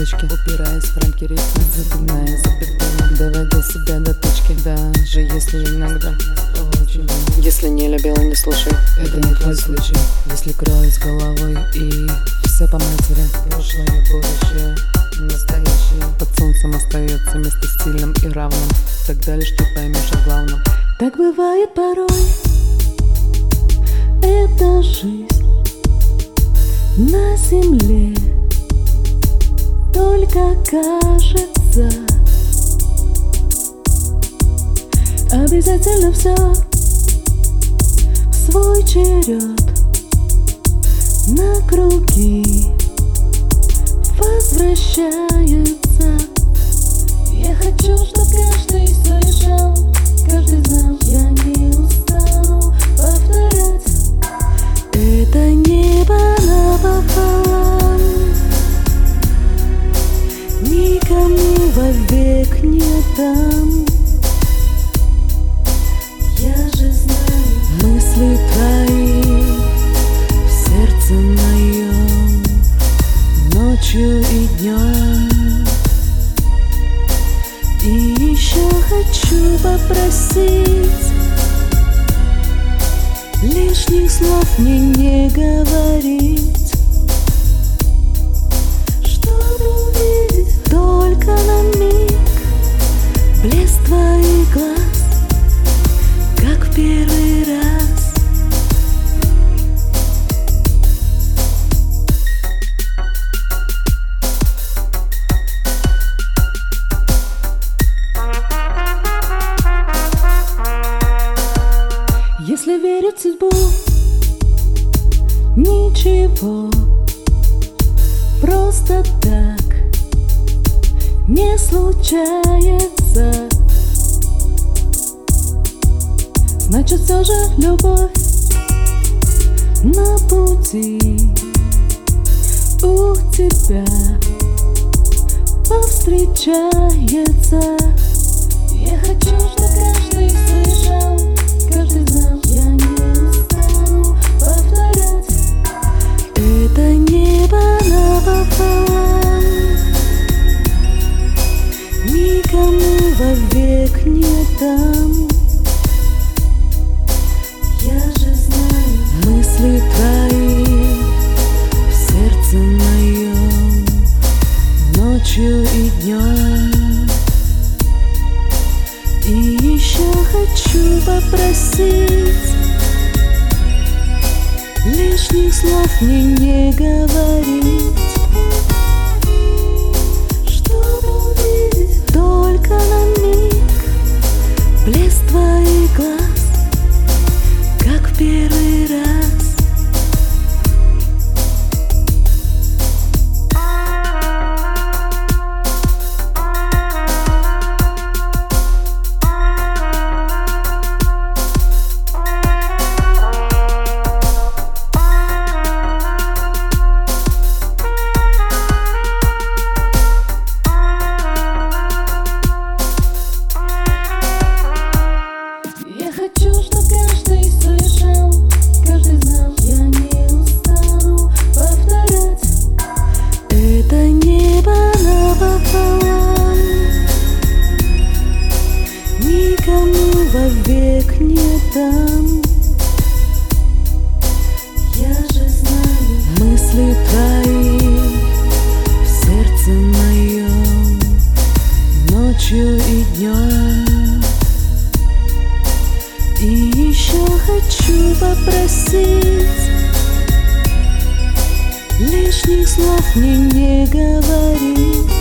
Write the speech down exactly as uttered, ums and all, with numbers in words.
точки, упираясь в рамки ритма, запинаясь за пределом, доводя себя до точки. Даже если иногда очень. Если не любил, не слушай, это не твой случай. Если крою с головой и все по матери, прошлое и будущее, настоящее под солнцем остается место стильным и равным. Тогда лишь ты поймешь о главном. Так бывает порой, это жизнь на земле. Только кажется, обязательно все в свой черед на круги возвращается. Я хочу, чтоб каждый совершал, каждый знал, я не устану повторять. Это небо напополам, никому вовек не дам. Я же знаю мысли твои в сердце моем, ночью и днем. И еще хочу попросить, лишних слов мне не говорить, чтобы увидеть только на миг блеск твоих глаз, как в первый раз. Если верить в судьбу, ничего просто так не случается. Значит, все же любовь на пути у тебя повстречается. Я хочу, чтобы каждый слышал, каждый знал, я не устану повторять. Это небо напополам, никому вовек не дам. Я же знаю мысли твои в сердце моем, ночью и днем. И еще хочу попросить, лишних слов мне не говорить, чтобы увидеть только на миг блеск твоих глаз, как в первый раз. Хочу, чтоб каждый слышал, каждый знал, я не устану повторять. Это небо напополам, никому вовек не дам. Я же знаю мысли твои в сердце моем, ночью и днем. И еще хочу попросить, лишних слов мне не говорить,